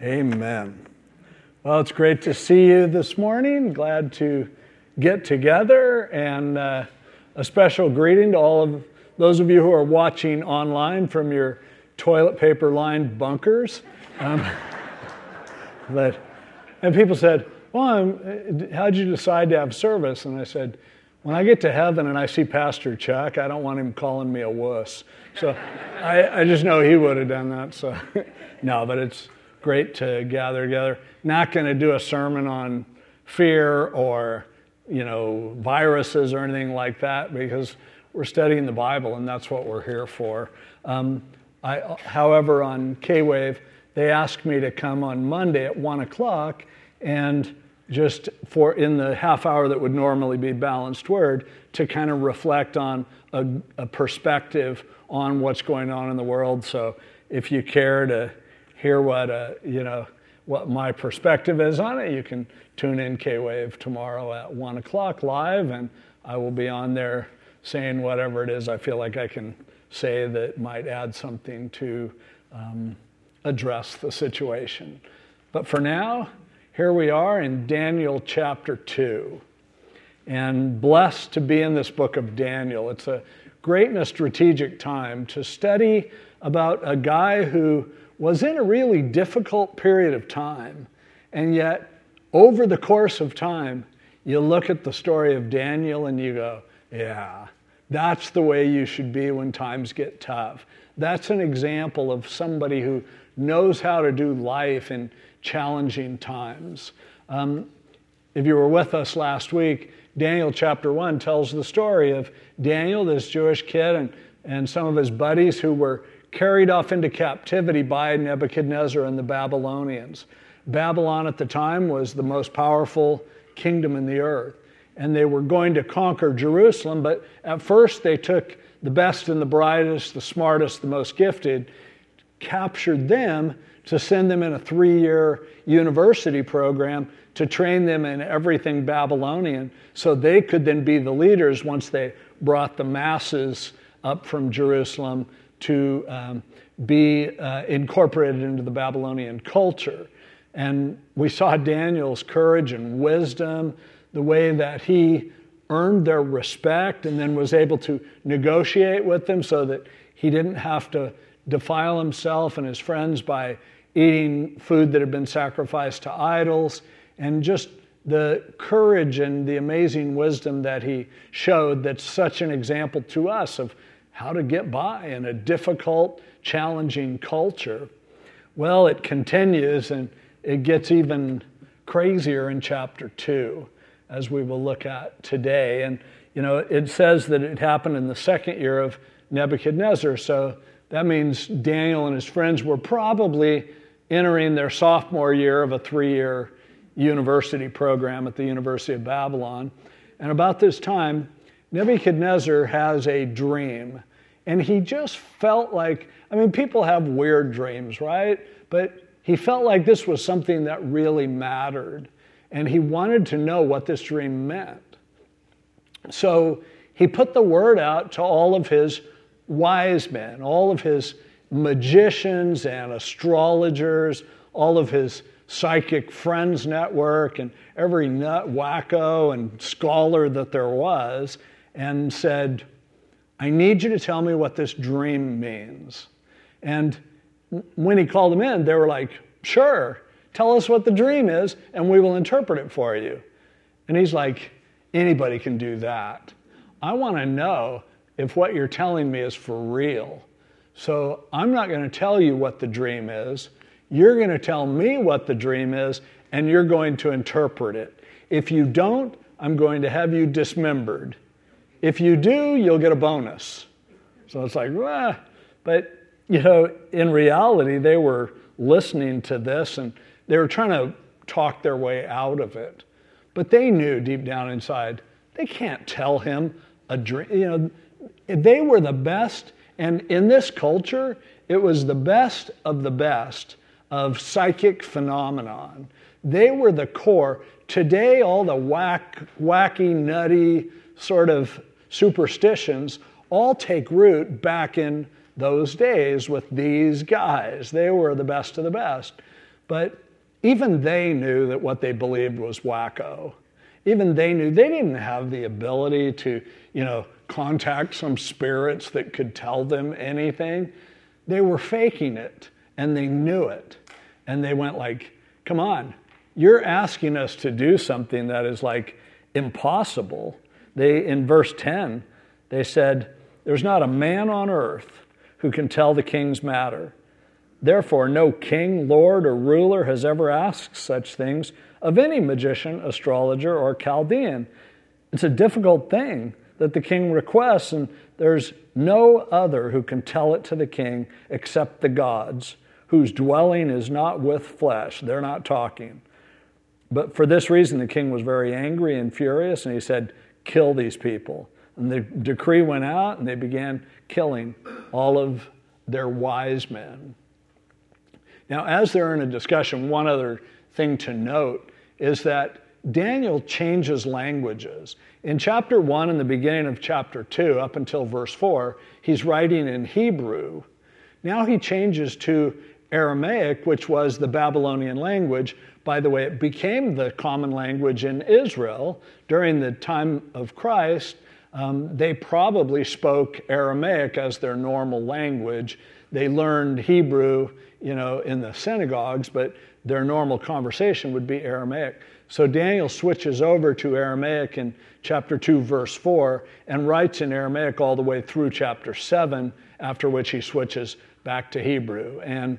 Amen. Well, it's great to see you this morning. Glad to get together, and a special greeting to all of those of you who are watching online from your toilet paper-lined bunkers. And people said, well, how'd you decide to have service? And I said, when I get to heaven and I see Pastor Chuck, I don't want him calling me a wuss. So I just know he would have done that. So no, but it's great to gather together. Not going to do a sermon on fear or, viruses or anything like that, because we're studying the Bible and that's what we're here for. However, on K-Wave, they asked me to come on Monday at 1 o'clock and just in the half hour that would normally be Balanced Word, to kind of reflect on a perspective on what's going on in the world. So if you care to hear what my perspective is on it, you can tune in K-Wave tomorrow at 1 o'clock live, and I will be on there saying whatever it is I feel like I can say that might add something to address the situation. But for now, here we are in Daniel chapter 2, and blessed to be in this book of Daniel. It's a great and a strategic time to study about a guy who was in a really difficult period of time, and yet over the course of time, you look at the story of Daniel and you go, yeah, that's the way you should be when times get tough. That's an example of somebody who knows how to do life in challenging times. If you were with us last week, Daniel chapter 1 tells the story of Daniel, this Jewish kid, and some of his buddies who were carried off into captivity by Nebuchadnezzar and the Babylonians. Babylon at the time was the most powerful kingdom in the earth, and they were going to conquer Jerusalem, but at first they took the best and the brightest, the smartest, the most gifted, captured them to send them in a 3-year university program to train them in everything Babylonian, so they could then be the leaders once they brought the masses up from Jerusalem to be incorporated into the Babylonian culture. And we saw Daniel's courage and wisdom, the way that he earned their respect and then was able to negotiate with them so that he didn't have to defile himself and his friends by eating food that had been sacrificed to idols, and just the courage and the amazing wisdom that he showed, that's such an example to us of how to get by in a difficult, challenging culture. Well, it continues, and it gets even crazier in chapter 2, as we will look at today. And, it says that it happened in the 2nd year of Nebuchadnezzar, so that means Daniel and his friends were probably entering their sophomore year of a 3-year university program at the University of Babylon. And about this time, Nebuchadnezzar has a dream, and he just felt like, people have weird dreams, right? But he felt like this was something that really mattered, and he wanted to know what this dream meant. So he put the word out to all of his wise men, all of his magicians and astrologers, all of his psychic friends network, and every nut, wacko, and scholar that there was, and said, I need you to tell me what this dream means. And when he called them in, they were like, sure, tell us what the dream is, and we will interpret it for you. And he's like, anybody can do that. I want to know if what you're telling me is for real. So I'm not going to tell you what the dream is. You're going to tell me what the dream is, and you're going to interpret it. If you don't, I'm going to have you dismembered. If you do, you'll get a bonus. So it's like, But, in reality, they were listening to this, and they were trying to talk their way out of it. But they knew deep down inside, they can't tell him a dream. They were the best, and in this culture, it was the best of psychic phenomenon. They were the core. Today, all the wacky, nutty sort of superstitions all take root back in those days with these guys. They were the best of the best. But even they knew that what they believed was wacko. Even they knew they didn't have the ability to, contact some spirits that could tell them anything. They were faking it, and they knew it. And they went like, come on, you're asking us to do something that is like impossible. In verse 10, they said, there's not a man on earth who can tell the king's matter. Therefore, no king, lord, or ruler has ever asked such things of any magician, astrologer, or Chaldean. It's a difficult thing that the king requests, and there's no other who can tell it to the king except the gods, whose dwelling is not with flesh. They're not talking. But for this reason, the king was very angry and furious, and he said, kill these people. And the decree went out, and they began killing all of their wise men. Now, as they're in a discussion, one other thing to note is that Daniel changes languages. In chapter 1 and the beginning of chapter 2, up until verse 4, he's writing in Hebrew. Now he changes to Aramaic, which was the Babylonian language. By the way, it became the common language in Israel during the time of Christ. They probably spoke Aramaic as their normal language. They learned Hebrew, in the synagogues, but their normal conversation would be Aramaic. So Daniel switches over to Aramaic in chapter 2, verse 4, and writes in Aramaic all the way through chapter 7, after which he switches back to Hebrew. And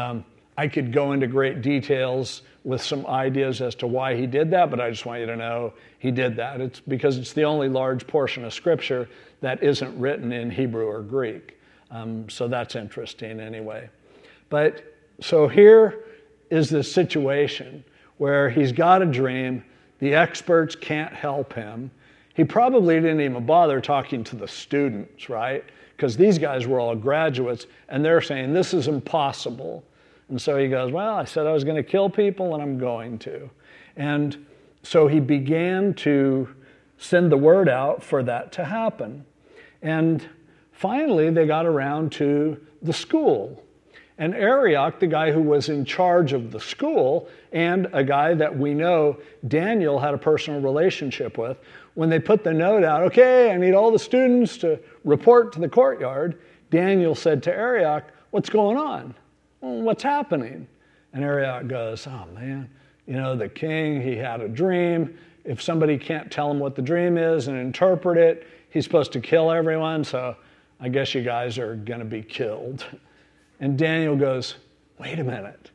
I could go into great details with some ideas as to why he did that, but I just want you to know he did that. It's because it's the only large portion of Scripture that isn't written in Hebrew or Greek. So that's interesting anyway. But so here is this situation where he's got a dream. The experts can't help him. He probably didn't even bother talking to the students, right? Because these guys were all graduates, and they're saying, this is impossible. And so he goes, well, I said I was going to kill people, and I'm going to. And so he began to send the word out for that to happen. And finally, they got around to the school. And Arioch, the guy who was in charge of the school, and a guy that we know Daniel had a personal relationship with, when they put the note out, okay, I need all the students to report to the courtyard, Daniel said to Arioch, what's going on? Well, what's happening? And Arioch goes, oh man, the king, he had a dream. If somebody can't tell him what the dream is and interpret it, he's supposed to kill everyone, so I guess you guys are going to be killed. And Daniel goes, wait a minute,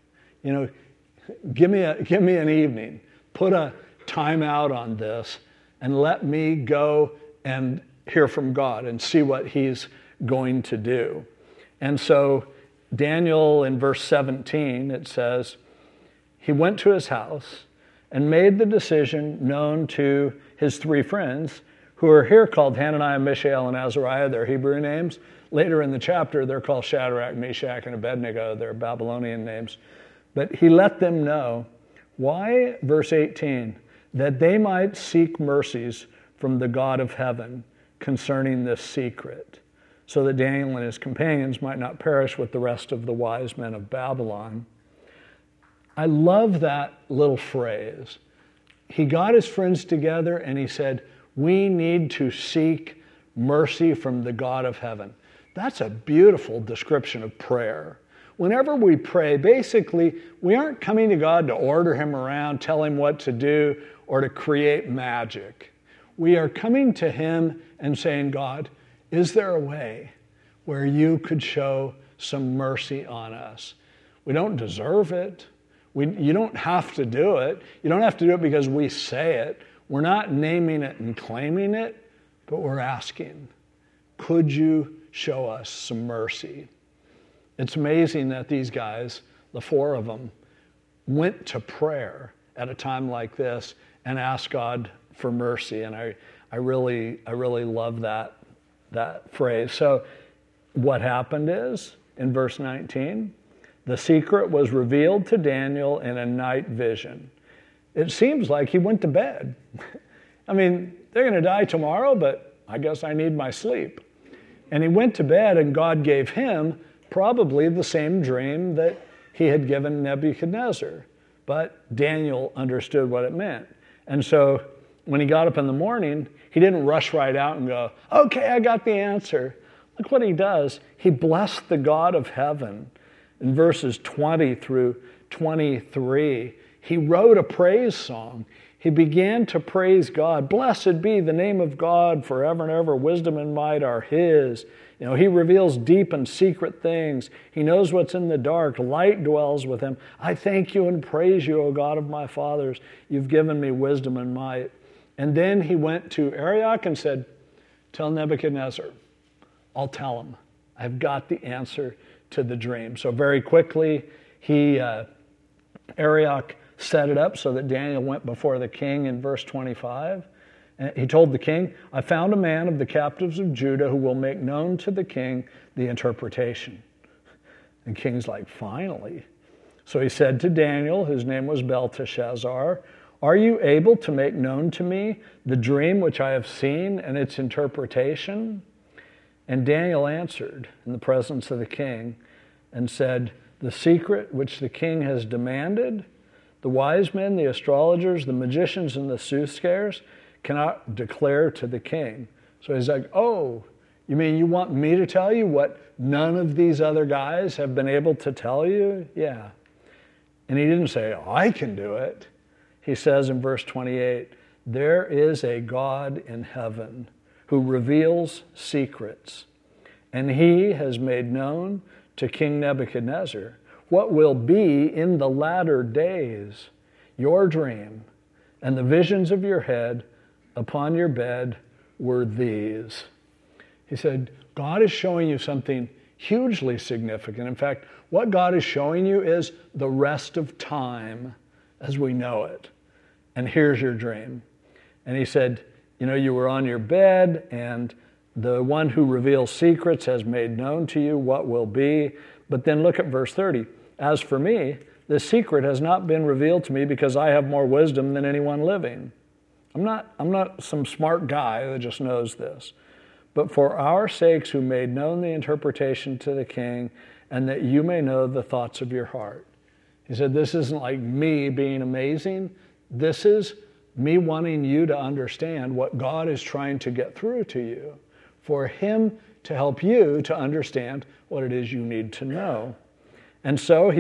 give me an evening, put a time out on this, and let me go and hear from God and see what he's going to do. And so Daniel, in verse 17, it says, he went to his house and made the decision known to his three friends, who are here called Hananiah, Mishael, and Azariah, their Hebrew names. Later in the chapter, they're called Shadrach, Meshach, and Abednego, their Babylonian names. But he let them know, why, verse 18, that they might seek mercies from the God of heaven concerning this secret, so that Daniel and his companions might not perish with the rest of the wise men of Babylon. I love that little phrase. He got his friends together and he said, we need to seek mercy from the God of heaven. That's a beautiful description of prayer. Whenever we pray, basically, we aren't coming to God to order him around, tell him what to do, or to create magic. We are coming to him and saying, God, is there a way where you could show some mercy on us? We don't deserve it. You don't have to do it. You don't have to do it because we say it. We're not naming it and claiming it, but we're asking, could you show us some mercy? It's amazing that these guys, the four of them, went to prayer at a time like this and asked God for mercy. And I really love that phrase. So what happened is, in verse 19, the secret was revealed to Daniel in a night vision. It seems like he went to bed. I mean, they're going to die tomorrow, but I guess I need my sleep. And he went to bed, and God gave him probably the same dream that he had given Nebuchadnezzar. But Daniel understood what it meant. And so when he got up in the morning, he didn't rush right out and go, okay, I got the answer. Look what he does. He blessed the God of heaven. In verses 20 through 23, he wrote a praise song. He began to praise God. Blessed be the name of God forever and ever. Wisdom and might are his. He reveals deep and secret things. He knows what's in the dark. Light dwells with him. I thank you and praise you, O God of my fathers. You've given me wisdom and might. And then he went to Arioch and said, tell Nebuchadnezzar, I'll tell him. I've got the answer to the dream. So very quickly, Arioch set it up so that Daniel went before the king in verse 25. And he told the king, I found a man of the captives of Judah who will make known to the king the interpretation. And the king's like, finally. So he said to Daniel, whose name was Belteshazzar, are you able to make known to me the dream which I have seen and its interpretation? And Daniel answered in the presence of the king and said, the secret which the king has demanded, the wise men, the astrologers, the magicians, and the soothsayers cannot declare to the king. So he's like, oh, you mean you want me to tell you what none of these other guys have been able to tell you? Yeah. And he didn't say, oh, I can do it. He says in verse 28, there is a God in heaven who reveals secrets, and he has made known to King Nebuchadnezzar what will be in the latter days. Your dream and the visions of your head upon your bed were these. He said, God is showing you something hugely significant. In fact, what God is showing you is the rest of time as we know it. And here's your dream. And he said, you were on your bed, and the one who reveals secrets has made known to you what will be. But then look at verse 30. As for me, the secret has not been revealed to me because I have more wisdom than anyone living. I'm not some smart guy that just knows this. But for our sakes who made known the interpretation to the king, and that you may know the thoughts of your heart. He said, this isn't like me being amazing. This is me wanting you to understand what God is trying to get through to you, for him to help you to understand what it is you need to know. And so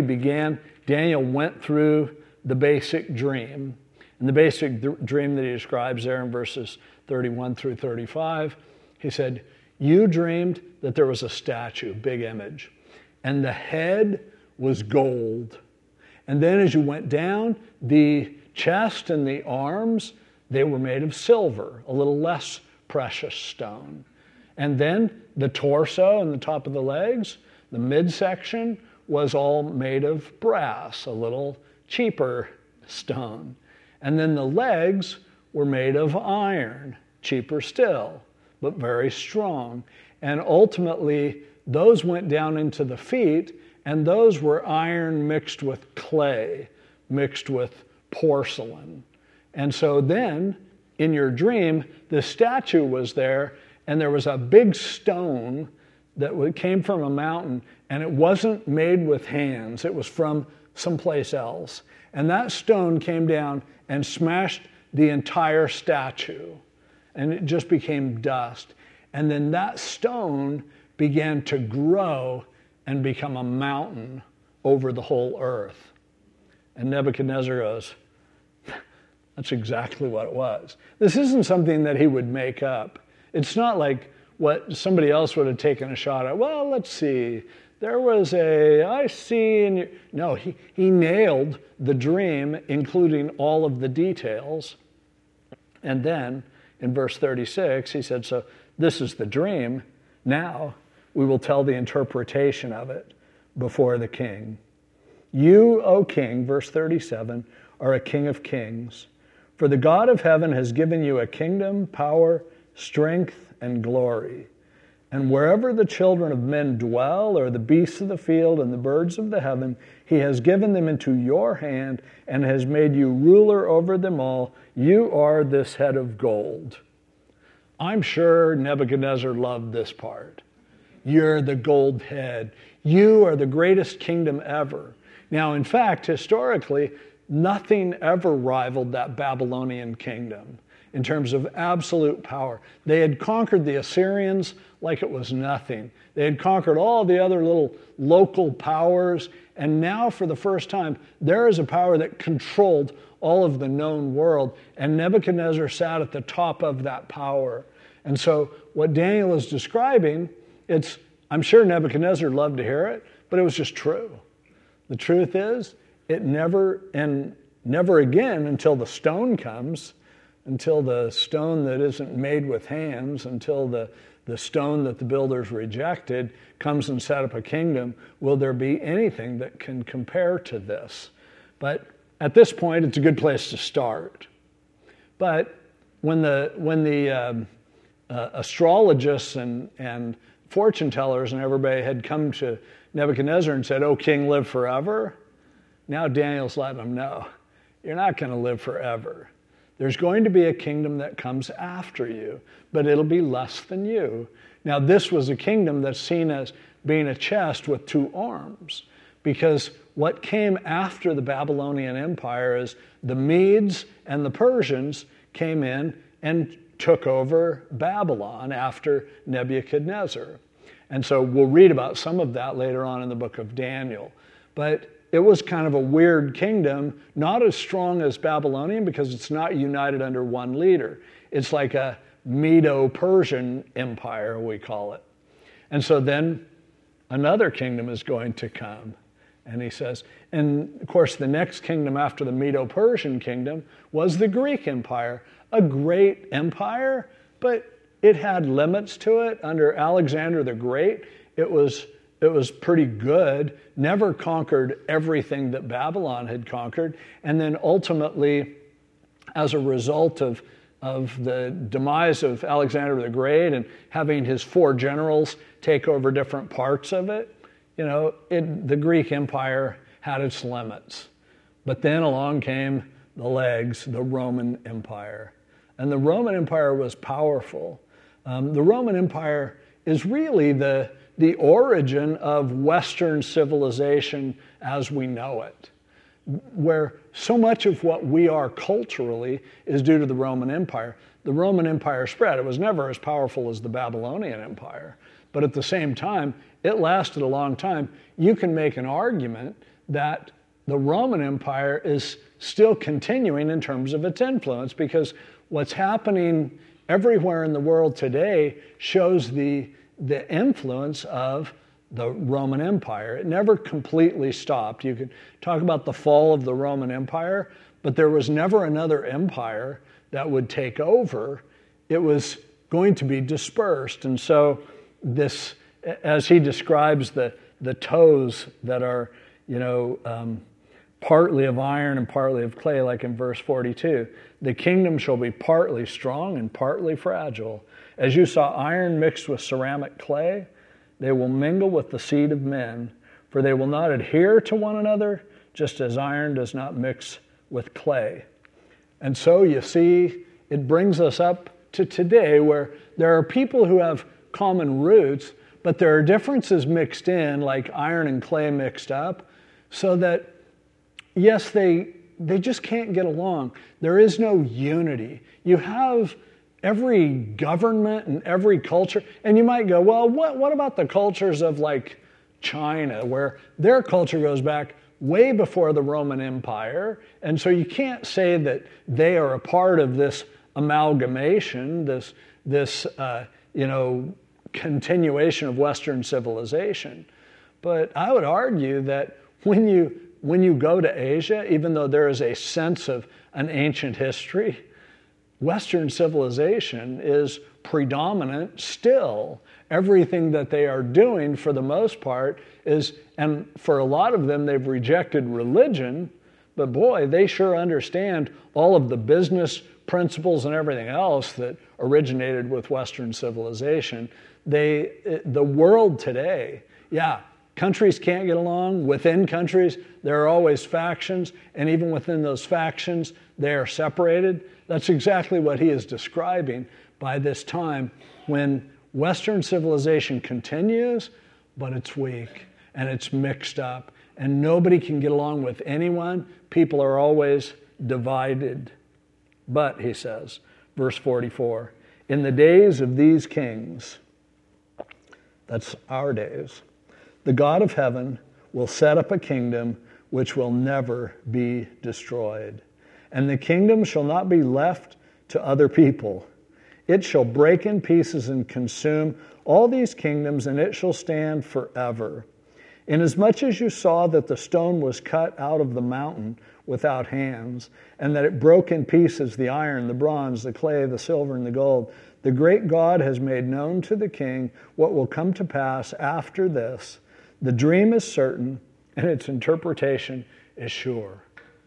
Daniel went through the basic dream. And the basic dream that he describes there in verses 31 through 35, he said, you dreamed that there was a statue, big image, and the head was gold. And then as you went down, the chest and the arms, they were made of silver, a little less precious stone. And then the torso and the top of the legs, the midsection was all made of brass, a little cheaper stone. And then the legs were made of iron, cheaper still, but very strong. And ultimately, those went down into the feet, and those were iron mixed with clay, mixed with porcelain. And so then, in your dream, the statue was there, and there was a big stone that came from a mountain, and it wasn't made with hands. It was from someplace else. And that stone came down and smashed the entire statue, and it just became dust. And then that stone began to grow and become a mountain over the whole earth. And Nebuchadnezzar goes, that's exactly what it was. This isn't something that he would make up. It's not like what somebody else would have taken a shot at. Well, let's see. There was I see. No, he nailed the dream, including all of the details. And then in verse 36, he said, so this is the dream. Now we will tell the interpretation of it before the king. You, O king, verse 37, are a king of kings. For the God of heaven has given you a kingdom, power, strength, and glory. And wherever the children of men dwell, or the beasts of the field and the birds of the heaven, he has given them into your hand and has made you ruler over them all. You are this head of gold. I'm sure Nebuchadnezzar loved this part. You're the gold head. You are the greatest kingdom ever. Now, in fact, historically, nothing ever rivaled that Babylonian kingdom in terms of absolute power. They had conquered the Assyrians like it was nothing. They had conquered all the other little local powers, and now for the first time, there is a power that controlled all of the known world, and Nebuchadnezzar sat at the top of that power. And so what Daniel is describing, I'm sure Nebuchadnezzar loved to hear it, but it was just true. The truth is, it never again until the stone comes, until the stone that isn't made with hands, until the stone that the builders rejected comes and set up a kingdom, will there be anything that can compare to this. But at this point, it's a good place to start. But when the astrologists and fortune tellers and everybody had come to Nebuchadnezzar and said, "Oh, king, live forever," now Daniel's letting them know, you're not going to live forever. There's going to be a kingdom that comes after you, but it'll be less than you. Now, this was a kingdom that's seen as being a chest with two arms, because what came after the Babylonian Empire is the Medes and the Persians came in and took over Babylon after Nebuchadnezzar. And so we'll read about some of that later on in the book of Daniel. But it was kind of a weird kingdom, not as strong as Babylonian because it's not united under one leader. It's like a Medo-Persian empire, we call it. And so then another kingdom is going to come. And he says, and of course the next kingdom after the Medo-Persian kingdom was the Greek Empire, a great empire, but it had limits to it. Under Alexander the Great, it was pretty good, never conquered everything that Babylon had conquered. And then ultimately, as a result of the demise of Alexander the Great and having his 4 generals take over different parts of it, the Greek Empire had its limits. But then along came the legs, the Roman Empire. And the Roman Empire was powerful. The Roman Empire is really the origin of Western civilization as we know it, where so much of what we are culturally is due to the Roman Empire. The Roman Empire spread. It was never as powerful as the Babylonian Empire, but at the same time, it lasted a long time. You can make an argument that the Roman Empire is still continuing in terms of its influence, because what's happening everywhere in the world today shows the influence of the Roman Empire. It never completely stopped. You could talk about the fall of the Roman Empire, but there was never another empire that would take over. It was going to be dispersed. And so this, as he describes the toes that are, partly of iron and partly of clay, like in verse 42, the kingdom shall be partly strong and partly fragile. As you saw iron mixed with ceramic clay, they will mingle with the seed of men, for they will not adhere to one another, just as iron does not mix with clay. And so you see, it brings us up to today, where there are people who have common roots, but there are differences mixed in, like iron and clay mixed up, so that, yes, they just can't get along. There is no unity. You have every government and every culture, and you might go, well, what about the cultures of like China, where their culture goes back way before the Roman Empire, and so you can't say that they are a part of this amalgamation, this continuation of Western civilization. But I would argue that when you go to Asia, even though there is a sense of an ancient history, Western civilization is predominant still. Everything that they are doing, for the most part, is, and for a lot of them, they've rejected religion, but boy, they sure understand all of the business principles and everything else that originated with Western civilization. The world today, countries can't get along. Within countries, there are always factions, and even within those factions, they are separated. That's exactly what he is describing by this time when Western civilization continues, but it's weak, and it's mixed up, and nobody can get along with anyone. People are always divided. But, he says, verse 44, in the days of these kings, that's our days, the God of heaven will set up a kingdom which will never be destroyed. And the kingdom shall not be left to other people. It shall break in pieces and consume all these kingdoms, and it shall stand forever. Inasmuch as you saw that the stone was cut out of the mountain without hands, and that it broke in pieces the iron, the bronze, the clay, the silver, and the gold, the great God has made known to the king what will come to pass after this. The dream is certain, and its interpretation is sure.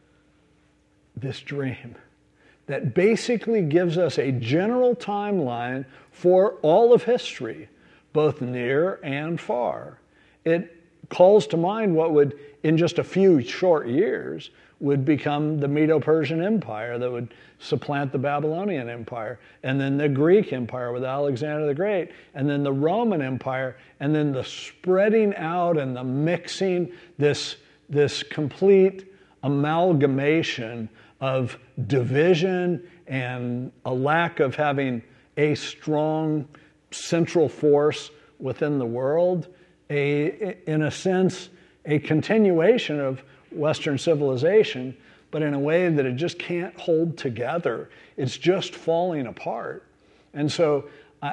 This dream that basically gives us a general timeline for all of history, both near and far. It calls to mind what would, in just a few short years, would become the Medo-Persian Empire that would supplant the Babylonian Empire, and then the Greek Empire with Alexander the Great, and then the Roman Empire, and then the spreading out and the mixing, this complete amalgamation of division and a lack of having a strong central force within the world, in a sense, a continuation of Western civilization, but in a way that it just can't hold together. It's just falling apart. And so,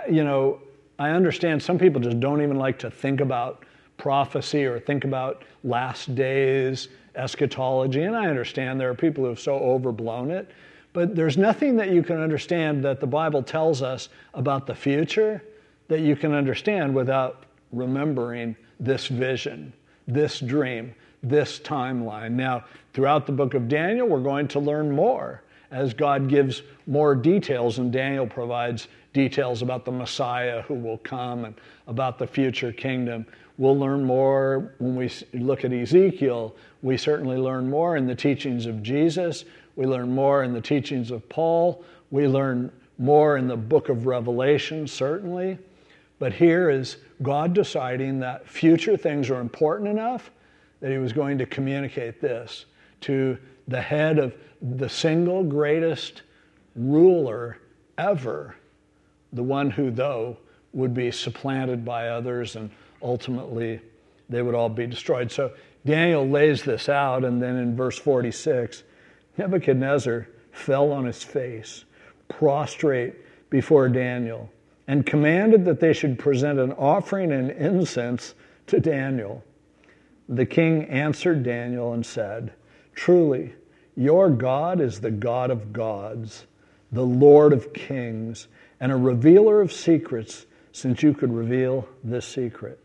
I understand some people just don't even like to think about prophecy or think about last days, eschatology, and I understand there are people who have so overblown it, but there's nothing that you can understand that the Bible tells us about the future that you can understand without remembering this vision, this dream, this timeline. Now, throughout the book of Daniel, we're going to learn more as God gives more details, and Daniel provides details about the Messiah who will come and about the future kingdom. We'll learn more when we look at Ezekiel. We certainly learn more in the teachings of Jesus. We learn more in the teachings of Paul. We learn more in the book of Revelation, certainly. But here is God deciding that future things are important enough that he was going to communicate this to the head of the single greatest ruler ever, the one who, though, would be supplanted by others and ultimately they would all be destroyed. So Daniel lays this out, and then in verse 46, Nebuchadnezzar fell on his face, prostrate before Daniel, and commanded that they should present an offering and incense to Daniel. The king answered Daniel and said, "Truly, your God is the God of gods, the Lord of kings, and a revealer of secrets, since you could reveal this secret."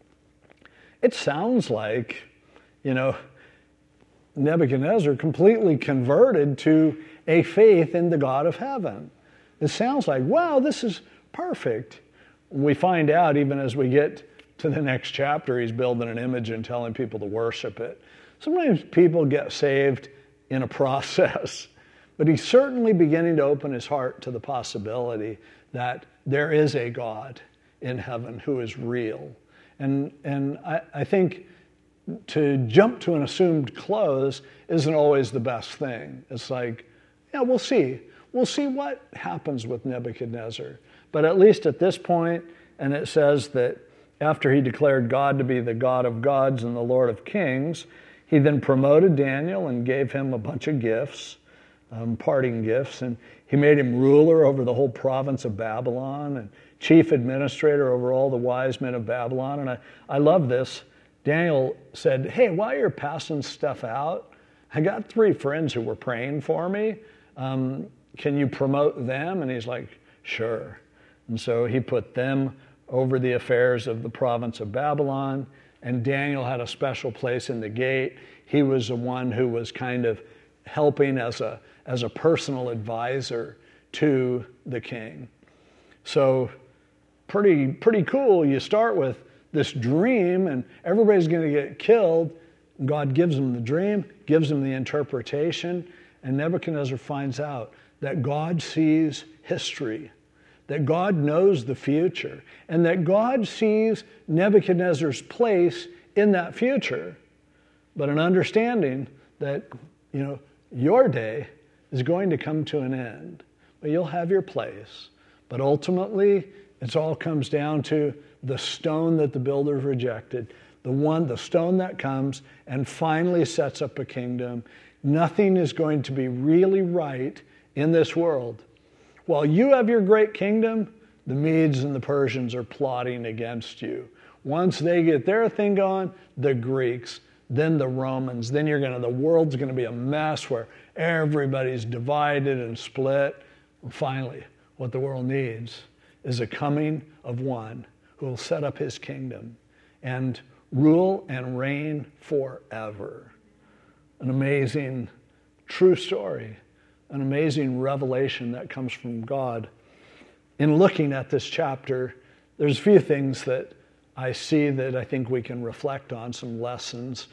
It sounds like, Nebuchadnezzar completely converted to a faith in the God of heaven. It sounds like, wow, this is perfect. We find out even as we get to the next chapter, he's building an image and telling people to worship it. Sometimes people get saved in a process, but he's certainly beginning to open his heart to the possibility that there is a God in heaven who is real. And I think to jump to an assumed close isn't always the best thing. It's like, yeah, we'll see. We'll see what happens with Nebuchadnezzar. But at least at this point, and it says that after he declared God to be the God of gods and the Lord of kings, he then promoted Daniel and gave him a bunch of gifts, parting gifts, and he made him ruler over the whole province of Babylon and chief administrator over all the wise men of Babylon. And I love this. Daniel said, "Hey, while you're passing stuff out, I got 3 friends who were praying for me. Can you promote them?" And he's like, "Sure." And so he put them over the affairs of the province of Babylon, and Daniel had a special place in the gate. He was the one who was kind of helping as a personal advisor to the king. So pretty cool. You start with this dream, and everybody's going to get killed. God gives him the dream, gives him the interpretation, and Nebuchadnezzar finds out that God sees history, that God knows the future, and that God sees Nebuchadnezzar's place in that future. but an understanding that, your day is going to come to an end. But you'll have your place. But ultimately, it all comes down to the stone that the builders rejected, the stone that comes and finally sets up a kingdom. Nothing is going to be really right in this world. While you have your great kingdom, the Medes and the Persians are plotting against you. Once they get their thing going, the Greeks, then the Romans, then the world's going to be a mess where everybody's divided and split. And finally, what the world needs is a coming of one who will set up his kingdom and rule and reign forever. An amazing, true story, an amazing revelation that comes from God. In looking at this chapter, there's a few things that I see that I think we can reflect on, some lessons.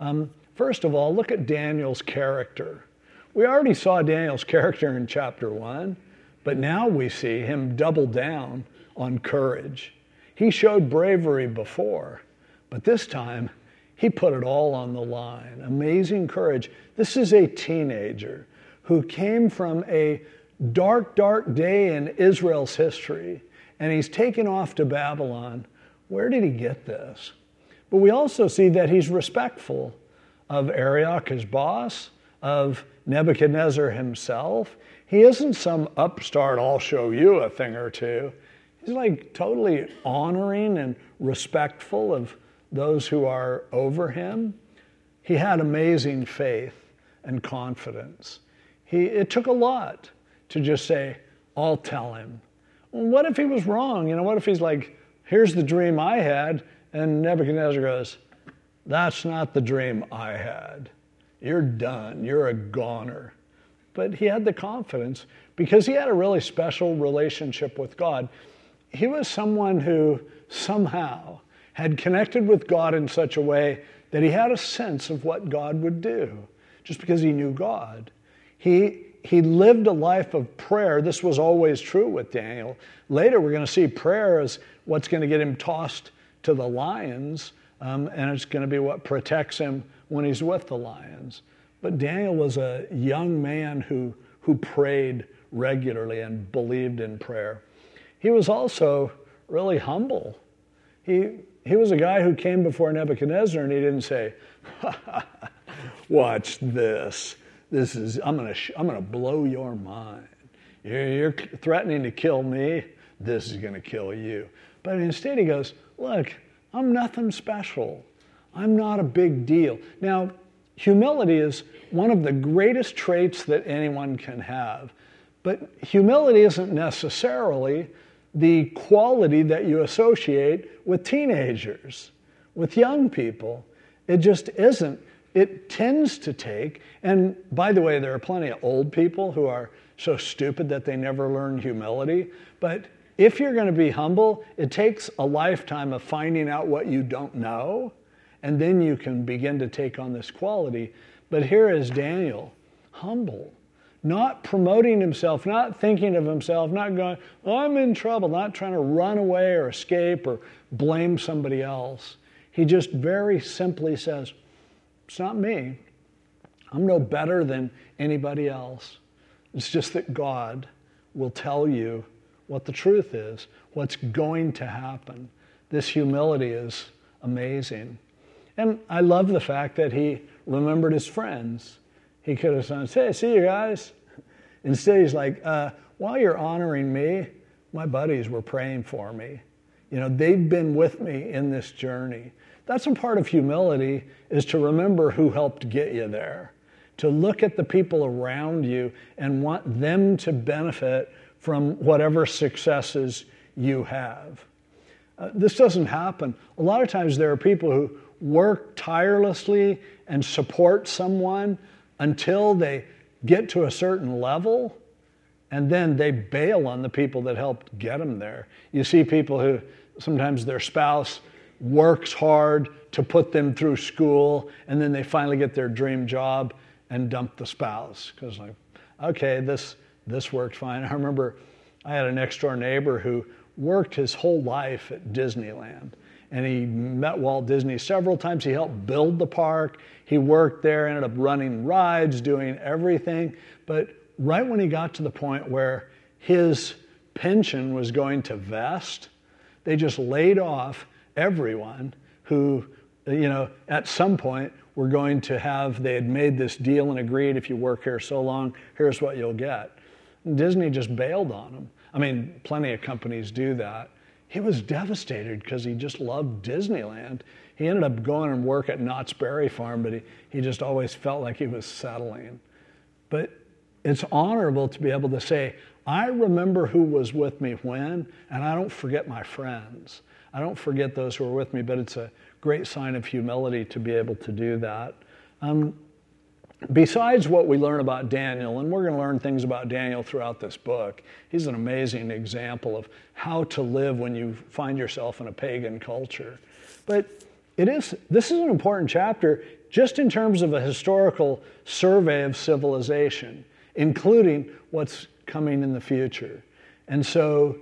First of all, look at Daniel's character. We already saw Daniel's character in chapter 1, but now we see him double down on courage. He showed bravery before, but this time he put it all on the line. Amazing courage. This is a teenager who came from a dark, dark day in Israel's history, and he's taken off to Babylon. Where did he get this? But we also see that he's respectful of Arioch, his boss, of Nebuchadnezzar himself. He isn't some upstart, I'll show you a thing or two. He's like totally honoring and respectful of those who are over him. He had amazing faith and confidence. It took a lot to just say, I'll tell him. Well, what if he was wrong? What if he's like, here's the dream I had, and Nebuchadnezzar goes, that's not the dream I had. You're done. You're a goner. But he had the confidence because he had a really special relationship with God. He was someone who somehow had connected with God in such a way that he had a sense of what God would do just because he knew God. He lived a life of prayer. This was always true with Daniel. Later, we're going to see prayer as what's going to get him tossed to the lions, and it's going to be what protects him when he's with the lions. But Daniel was a young man who prayed regularly and believed in prayer. He was also really humble. He was a guy who came before Nebuchadnezzar and he didn't say, watch this. I'm gonna blow your mind. You're threatening to kill me. This is gonna kill you. But instead he goes, look, I'm nothing special. I'm not a big deal. Now, humility is one of the greatest traits that anyone can have. But humility isn't necessarily the quality that you associate with teenagers, with young people. It just isn't. It tends to take, and by the way, there are plenty of old people who are so stupid that they never learn humility. But if you're going to be humble, it takes a lifetime of finding out what you don't know, and then you can begin to take on this quality. But here is Daniel, humble, not promoting himself, not thinking of himself, not going, oh, I'm in trouble, not trying to run away or escape or blame somebody else. He just very simply says, it's not me. I'm no better than anybody else. It's just that God will tell you what the truth is, what's going to happen. This humility is amazing. And I love the fact that he remembered his friends. He could have said, hey, see you guys. Instead, he's like, while you're honoring me, my buddies were praying for me. They've been with me in this journey. That's a part of humility, is to remember who helped get you there, to look at the people around you and want them to benefit from whatever successes you have. This doesn't happen. A lot of times there are people who work tirelessly and support someone until they get to a certain level, and then they bail on the people that helped get them there. You see people who sometimes their spouse works hard to put them through school, and then they finally get their dream job and dump the spouse because okay, this worked fine. I remember I had a next door neighbor who worked his whole life at Disneyland, and he met Walt Disney several times. He helped build the park. He worked there, ended up running rides, doing everything. But right when he got to the point where his pension was going to vest, they just laid off everyone who, at some point were going to have, they had made this deal and agreed, if you work here so long, here's what you'll get. And Disney just bailed on him. I mean, plenty of companies do that. He was devastated because he just loved Disneyland. He ended up going and work at Knott's Berry Farm, but he just always felt like he was settling. But it's honorable to be able to say, I remember who was with me when, and I don't forget my friends. I don't forget those who are with me, but it's a great sign of humility to be able to do that. Besides what we learn about Daniel, and we're going to learn things about Daniel throughout this book, he's an amazing example of how to live when you find yourself in a pagan culture. But this is an important chapter just in terms of a historical survey of civilization, including what's coming in the future. And so,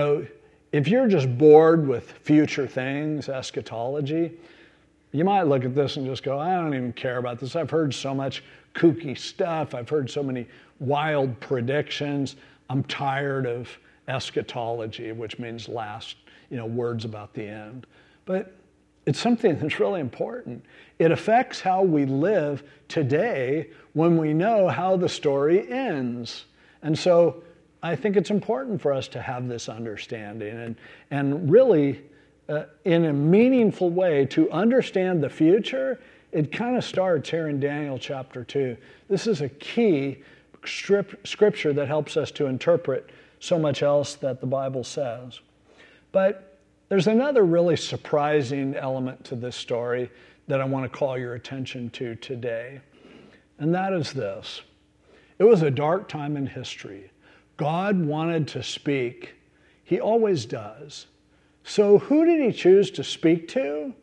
if you're just bored with future things, eschatology, you might look at this and just go, I don't even care about this. I've heard so much kooky stuff. I've heard so many wild predictions. I'm tired of eschatology, which means last, words about the end. But it's something that's really important. It affects how we live today when we know how the story ends. And so I think it's important for us to have this understanding and really, in a meaningful way, to understand the future. It kind of starts here in Daniel chapter 2. This is a key scripture that helps us to interpret so much else that the Bible says. But there's another really surprising element to this story that I want to call your attention to today, and that is this. It was a dark time in history. God wanted to speak. He always does. So who did he choose to speak to?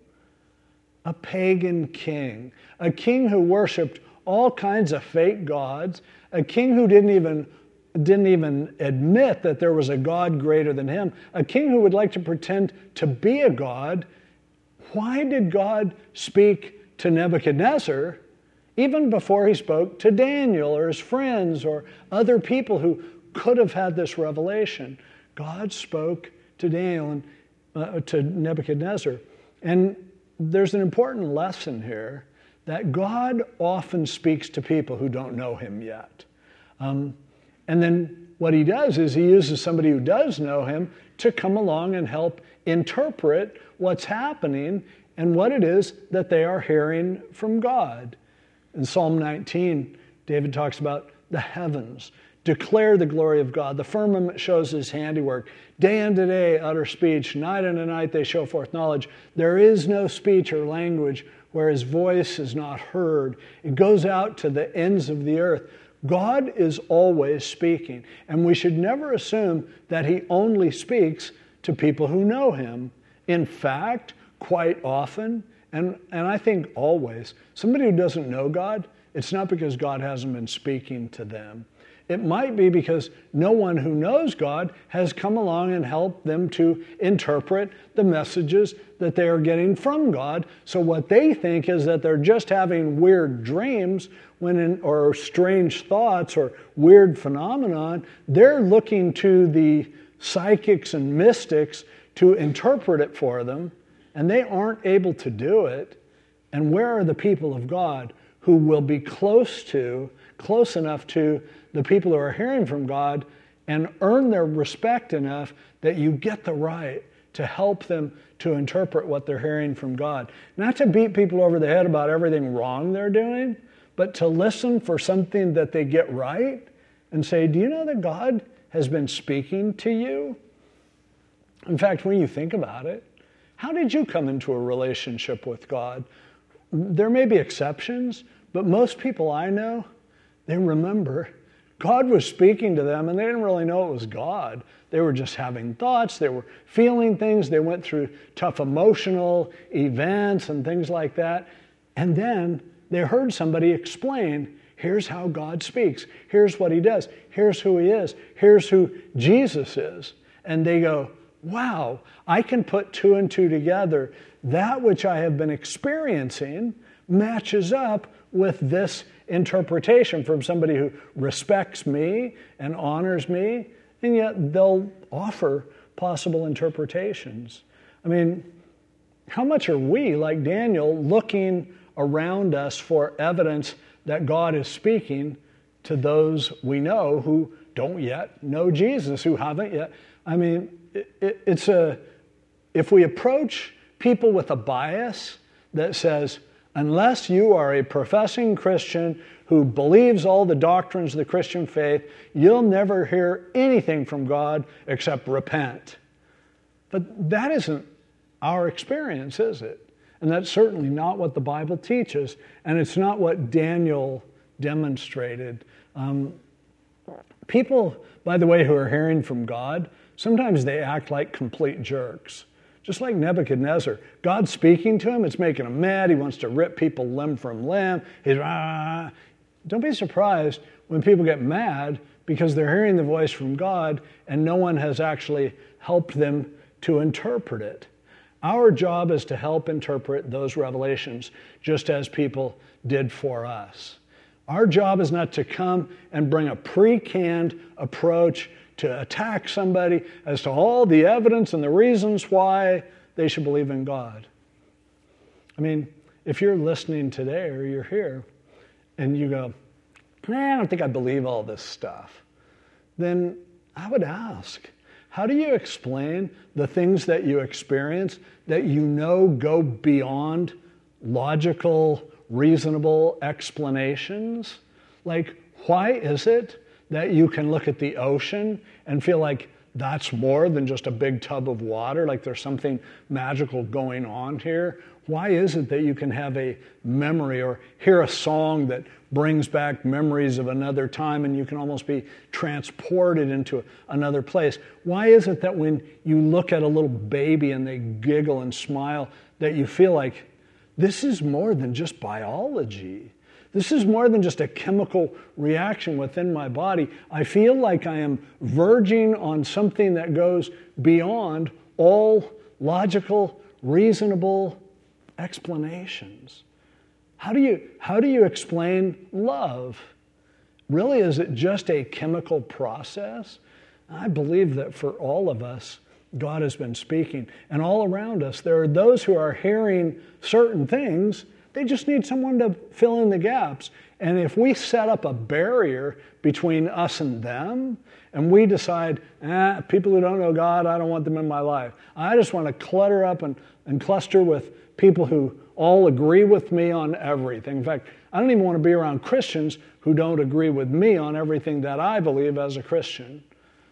A pagan king. A king who worshiped all kinds of fake gods. A king who didn't even admit that there was a God greater than him. A king who would like to pretend to be a god. Why did God speak to Nebuchadnezzar even before he spoke to Daniel or his friends or other people who could have had this revelation? God spoke to Daniel and to Nebuchadnezzar. And there's an important lesson here that God often speaks to people who don't know him yet. And then what he does is he uses somebody who does know him to come along and help interpret what's happening and what it is that they are hearing from God. In Psalm 19, David talks about the heavens declare the glory of God. The firmament shows his handiwork. Day unto day utter speech. Night unto night they show forth knowledge. There is no speech or language where his voice is not heard. It goes out to the ends of the earth. God is always speaking, and we should never assume that he only speaks to people who know him. In fact, quite often, and I think always, somebody who doesn't know God, it's not because God hasn't been speaking to them. It might be because no one who knows God has come along and helped them to interpret the messages that they are getting from God. So what they think is that they're just having weird dreams or strange thoughts or weird phenomenon. They're looking to the psychics and mystics to interpret it for them, and they aren't able to do it. And where are the people of God who will be close enough to the people who are hearing from God and earn their respect enough that you get the right to help them to interpret what they're hearing from God? Not to beat people over the head about everything wrong they're doing, but to listen for something that they get right and say, do you know that God has been speaking to you? In fact, when you think about it, how did you come into a relationship with God? There may be exceptions, but most people I know, they remember God was speaking to them and they didn't really know it was God. They were just having thoughts, they were feeling things, they went through tough emotional events and things like that. And then they heard somebody explain, here's how God speaks, here's what he does, here's who he is, here's who Jesus is. And they go, wow, I can put two and two together. That which I have been experiencing matches up with this interpretation from somebody who respects me and honors me, and yet they'll offer possible interpretations. I mean, how much are we, like Daniel, looking around us for evidence that God is speaking to those we know who don't yet know Jesus, who haven't yet? I mean, if we approach people with a bias that says, unless you are a professing Christian who believes all the doctrines of the Christian faith, you'll never hear anything from God except repent. But that isn't our experience, is it? And that's certainly not what the Bible teaches, and it's not what Daniel demonstrated. People, by the way, who are hearing from God, sometimes they act like complete jerks. Just like Nebuchadnezzar. God's speaking to him, it's making him mad, he wants to rip people limb from limb. He's Don't be surprised when people get mad because they're hearing the voice from God and no one has actually helped them to interpret it. Our job is to help interpret those revelations just as people did for us. Our job is not to come and bring a pre-canned approach to attack somebody as to all the evidence and the reasons why they should believe in God. I mean, if you're listening today or you're here and you go, I don't think I believe all this stuff, then I would ask, how do you explain the things that you experience that you know go beyond logical, reasonable explanations? Like, why is it that you can look at the ocean and feel like that's more than just a big tub of water, like there's something magical going on here? Why is it that you can have a memory or hear a song that brings back memories of another time and you can almost be transported into another place? Why is it that when you look at a little baby and they giggle and smile, that you feel like this is more than just biology? This is more than just a chemical reaction within my body. I feel like I am verging on something that goes beyond all logical, reasonable explanations. How do you explain love? Really, is it just a chemical process? I believe that for all of us, God has been speaking. And all around us, there are those who are hearing certain things. They just need someone to fill in the gaps. And if we set up a barrier between us and them, and we decide, people who don't know God, I don't want them in my life. I just want to clutter up and cluster with people who all agree with me on everything. In fact, I don't even want to be around Christians who don't agree with me on everything that I believe as a Christian.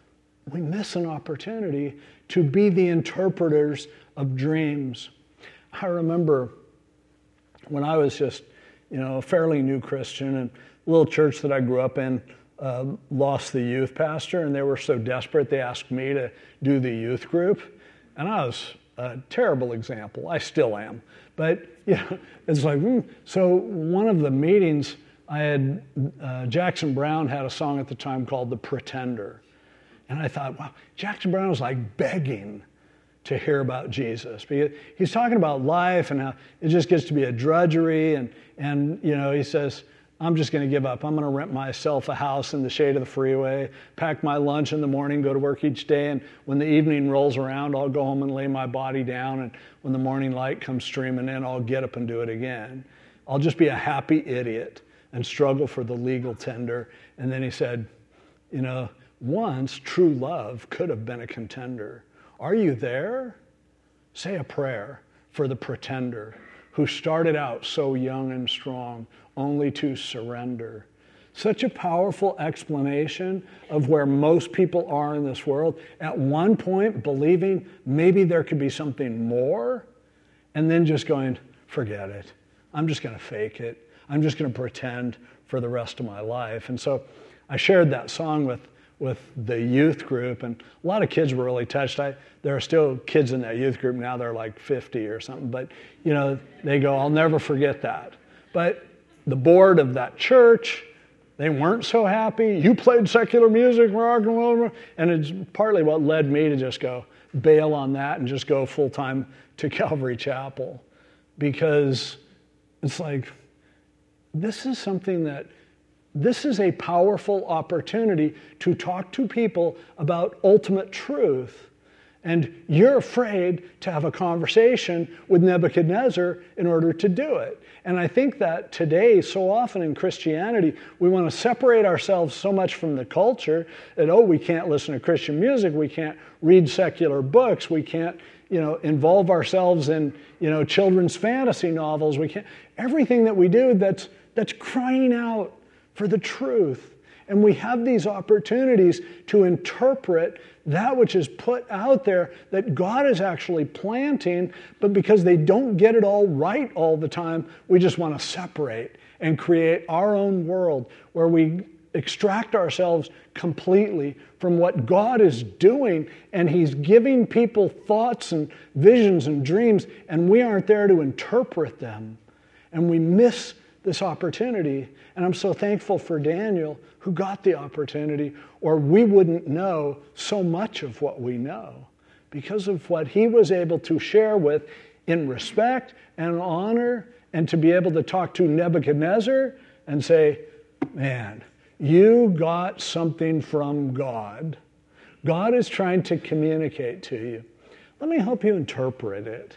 We miss an opportunity to be the interpreters of dreams. I remember when I was just, a fairly new Christian, and a little church that I grew up in lost the youth pastor, and they were so desperate they asked me to do the youth group. And I was a terrible example. I still am. But, it's like, So one of the meetings, I had, Jackson Browne had a song at the time called The Pretender. And I thought, wow, Jackson Browne was like begging to hear about Jesus. Because he's talking about life and how it just gets to be a drudgery. And he says, I'm just going to give up. I'm going to rent myself a house in the shade of the freeway, pack my lunch in the morning, go to work each day, and when the evening rolls around, I'll go home and lay my body down, and when the morning light comes streaming in, I'll get up and do it again. I'll just be a happy idiot and struggle for the legal tender. And then he said, once true love could have been a contender. Are you there? Say a prayer for the pretender who started out so young and strong, only to surrender. Such a powerful explanation of where most people are in this world. At one point, believing maybe there could be something more, and then just going, forget it. I'm just going to fake it. I'm just going to pretend for the rest of my life. And so I shared that song with the youth group, and a lot of kids were really touched. There are still kids in that youth group now, they're like 50 or something, but they go, I'll never forget that. But the board of that church, they weren't so happy. You played secular music, rock and roll, and it's partly what led me to just go, bail on that and just go full-time to Calvary Chapel, because it's like, this is a powerful opportunity to talk to people about ultimate truth. And you're afraid to have a conversation with Nebuchadnezzar in order to do it. And I think that today, so often in Christianity, we want to separate ourselves so much from the culture that, we can't listen to Christian music, we can't read secular books, we can't, involve ourselves in, children's fantasy novels. We can't, everything that we do that's crying out for the truth. And we have these opportunities to interpret that which is put out there that God is actually planting, but because they don't get it all right all the time, we just want to separate and create our own world where we extract ourselves completely from what God is doing, and He's giving people thoughts and visions and dreams, and we aren't there to interpret them. And we miss this opportunity. And I'm so thankful for Daniel, who got the opportunity, or we wouldn't know so much of what we know because of what he was able to share with in respect and honor, and to be able to talk to Nebuchadnezzar and say, man, you got something from God. God is trying to communicate to you. Let me help you interpret it.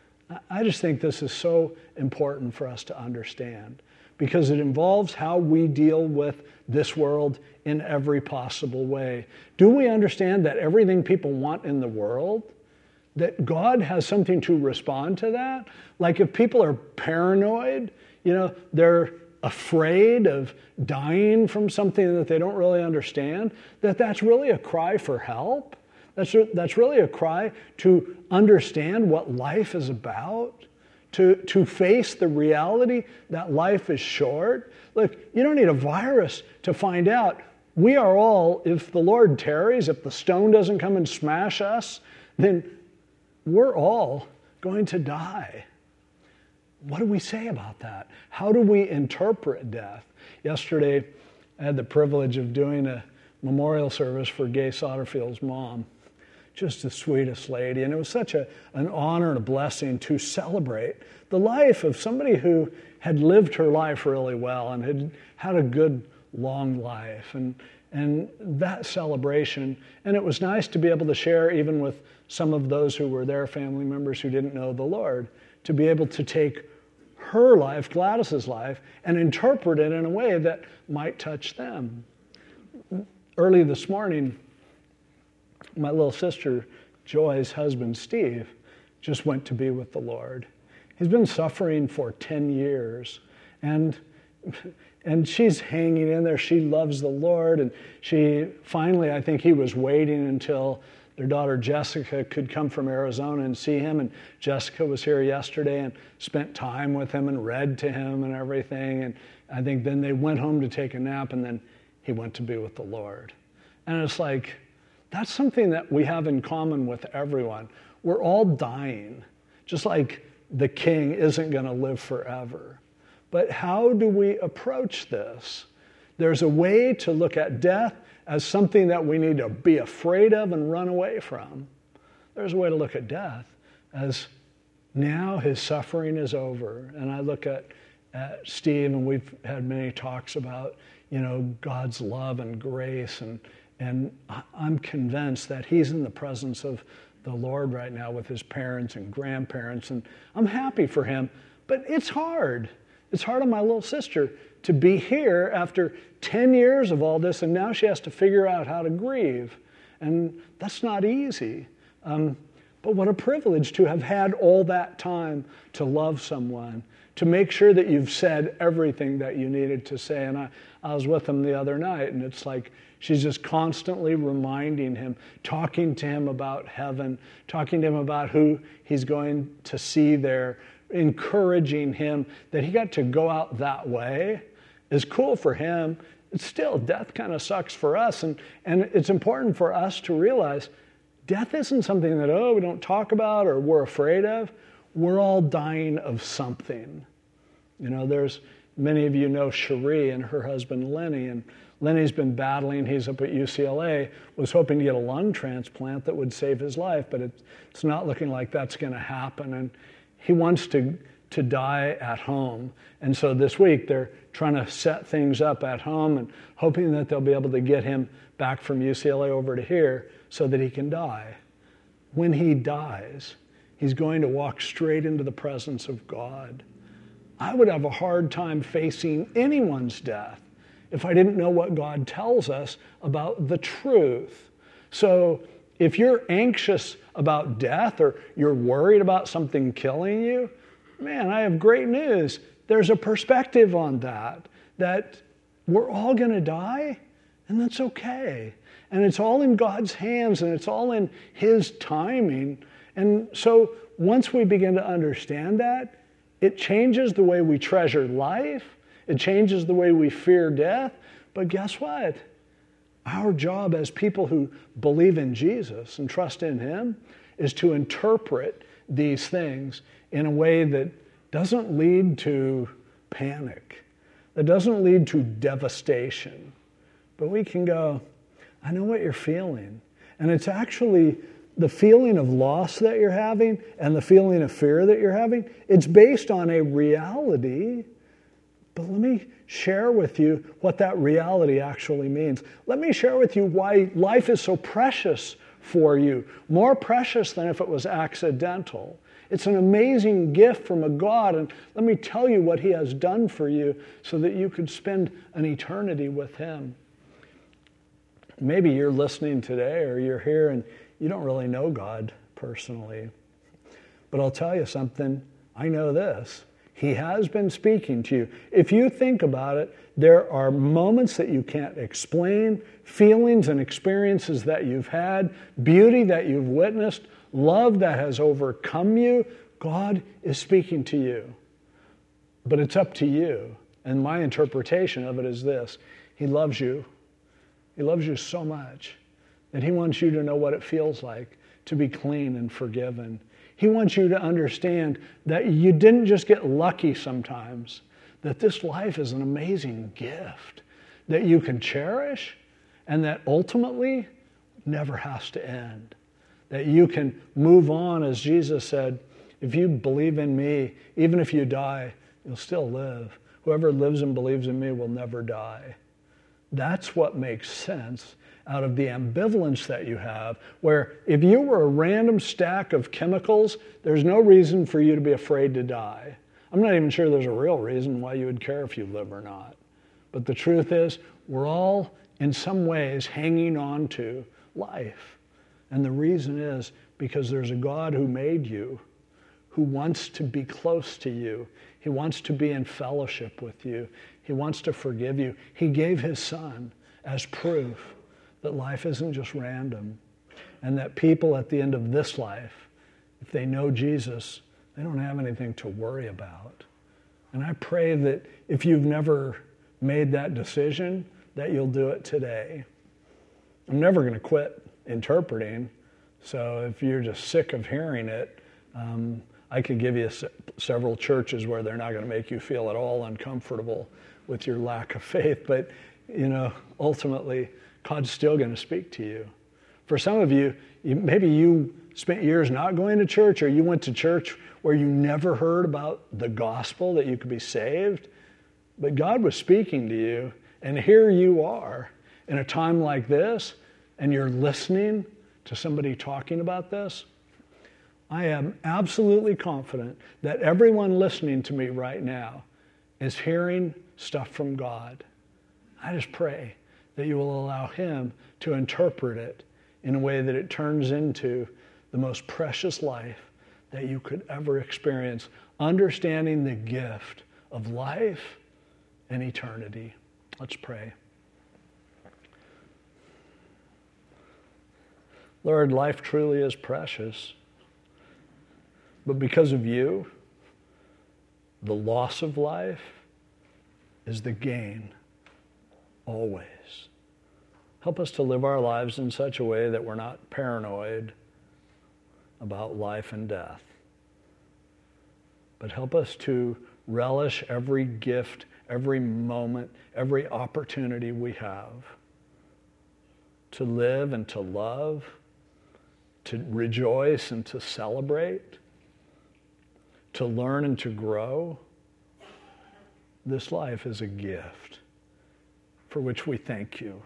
I just think this is so important for us to understand, because it involves how we deal with this world in every possible way. Do we understand that everything people want in the world, that God has something to respond to that? Like if people are paranoid, they're afraid of dying from something that they don't really understand, that's really a cry for help. That's really a cry to understand what life is about, to face the reality that life is short. Look, you don't need a virus to find out. We are all, if the Lord tarries, if the stone doesn't come and smash us, then we're all going to die. What do we say about that? How do we interpret death? Yesterday, I had the privilege of doing a memorial service for Gay Soderfield's mom. Just the sweetest lady. And it was such an honor and a blessing to celebrate the life of somebody who had lived her life really well and had had a good, long life. And that celebration, and it was nice to be able to share even with some of those who were their family members who didn't know the Lord, to be able to take her life, Gladys's life, and interpret it in a way that might touch them. Early this morning, my little sister, Joy's husband, Steve, just went to be with the Lord. He's been suffering for 10 years, and she's hanging in there. She loves the Lord, and she finally, I think he was waiting until their daughter Jessica could come from Arizona and see him, and Jessica was here yesterday and spent time with him and read to him and everything, and I think then they went home to take a nap, and then he went to be with the Lord. And it's like, that's something that we have in common with everyone. We're all dying, just like the king isn't going to live forever. But how do we approach this? There's a way to look at death as something that we need to be afraid of and run away from. There's a way to look at death as now his suffering is over. And I look at Steve, and we've had many talks about, God's love and grace, and I'm convinced that he's in the presence of the Lord right now with his parents and grandparents, and I'm happy for him. But it's hard. It's hard on my little sister to be here after 10 years of all this, and now she has to figure out how to grieve. And that's not easy. But what a privilege to have had all that time to love someone, to make sure that you've said everything that you needed to say. And I was with him the other night, and it's like she's just constantly reminding him, talking to him about heaven, talking to him about who he's going to see there, encouraging him that he got to go out that way is cool for him. It's still, death kind of sucks for us. And it's important for us to realize death isn't something that, we don't talk about or we're afraid of. We're all dying of something. Many of you know Cherie and her husband Lenny, and Lenny's been battling. He's up at UCLA, was hoping to get a lung transplant that would save his life, but it's not looking like that's going to happen. And he wants to die at home. And so this week they're trying to set things up at home and hoping that they'll be able to get him back from UCLA over to here so that he can die. When he dies, he's going to walk straight into the presence of God. I would have a hard time facing anyone's death if I didn't know what God tells us about the truth. So if you're anxious about death or you're worried about something killing you, man, I have great news. There's a perspective on that we're all going to die, and that's okay. And it's all in God's hands, and it's all in His timing. And so once we begin to understand that, it changes the way we treasure life. It changes the way we fear death. But guess what? Our job as people who believe in Jesus and trust in Him is to interpret these things in a way that doesn't lead to panic, that doesn't lead to devastation. But we can go, I know what you're feeling. And it's actually the feeling of loss that you're having and the feeling of fear that you're having, it's based on a reality. But let me share with you what that reality actually means. Let me share with you why life is so precious for you, more precious than if it was accidental. It's an amazing gift from a God, and let me tell you what He has done for you so that you could spend an eternity with Him. Maybe you're listening today or you're here and you don't really know God personally. But I'll tell you something, I know this. He has been speaking to you. If you think about it, there are moments that you can't explain, feelings and experiences that you've had, beauty that you've witnessed, love that has overcome you. God is speaking to you. But it's up to you. And my interpretation of it is this. He loves you. He loves you so much that He wants you to know what it feels like to be clean and forgiven. He wants you to understand that you didn't just get lucky sometimes, that this life is an amazing gift that you can cherish and that ultimately never has to end. That you can move on, as Jesus said, if you believe in me, even if you die, you'll still live. Whoever lives and believes in me will never die. That's what makes sense out of the ambivalence that you have, where if you were a random stack of chemicals, there's no reason for you to be afraid to die. I'm not even sure there's a real reason why you would care if you live or not. But the truth is, we're all in some ways hanging on to life. And the reason is because there's a God who made you, who wants to be close to you. He wants to be in fellowship with you. He wants to forgive you. He gave His Son as proof that life isn't just random, and that people at the end of this life, if they know Jesus, they don't have anything to worry about. And I pray that if you've never made that decision, that you'll do it today. I'm never going to quit interpreting, so if you're just sick of hearing it, I could give you several churches where they're not going to make you feel at all uncomfortable with your lack of faith, but ultimately, God's still going to speak to you. For some of you, maybe you spent years not going to church, or you went to church where you never heard about the gospel, that you could be saved. But God was speaking to you, and here you are in a time like this, and you're listening to somebody talking about this. I am absolutely confident that everyone listening to me right now is hearing stuff from God. I just pray that you will allow Him to interpret it in a way that it turns into the most precious life that you could ever experience, understanding the gift of life and eternity. Let's pray. Lord, life truly is precious, but because of you, the loss of life is the gain always. Help us to live our lives in such a way that we're not paranoid about life and death. But help us to relish every gift, every moment, every opportunity we have to live and to love, to rejoice and to celebrate, to learn and to grow. This life is a gift for which we thank you.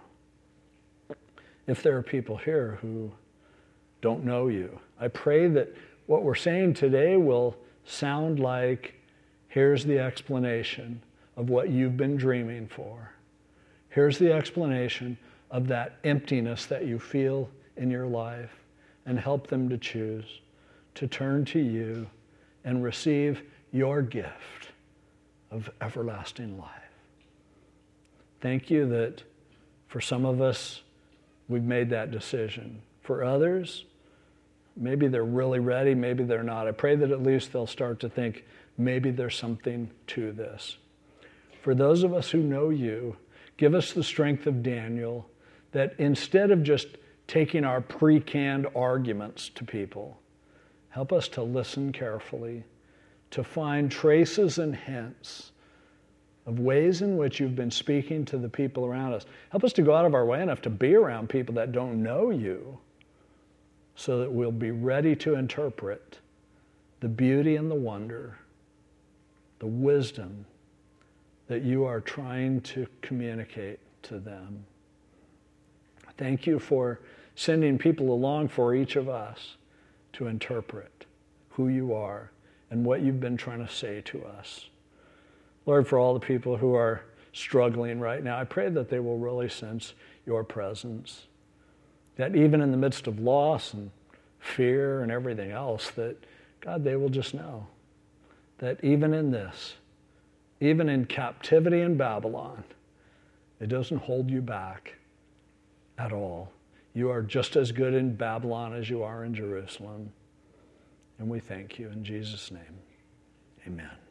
If there are people here who don't know you, I pray that what we're saying today will sound like, here's the explanation of what you've been dreaming for. Here's the explanation of that emptiness that you feel in your life, and help them to choose to turn to you and receive your gift of everlasting life. Thank you that for some of us, we've made that decision. For others, maybe they're really ready, maybe they're not. I pray that at least they'll start to think, maybe there's something to this. For those of us who know you, give us the strength of Daniel, that instead of just taking our pre-canned arguments to people, help us to listen carefully, to find traces and hints of ways in which you've been speaking to the people around us. Help us to go out of our way enough to be around people that don't know you, so that we'll be ready to interpret the beauty and the wonder, the wisdom that you are trying to communicate to them. Thank you for sending people along for each of us to interpret who you are and what you've been trying to say to us. Lord, for all the people who are struggling right now, I pray that they will really sense your presence. That even in the midst of loss and fear and everything else, that, God, they will just know that even in this, even in captivity in Babylon, it doesn't hold you back at all. You are just as good in Babylon as you are in Jerusalem. And we thank you in Jesus' name. Amen.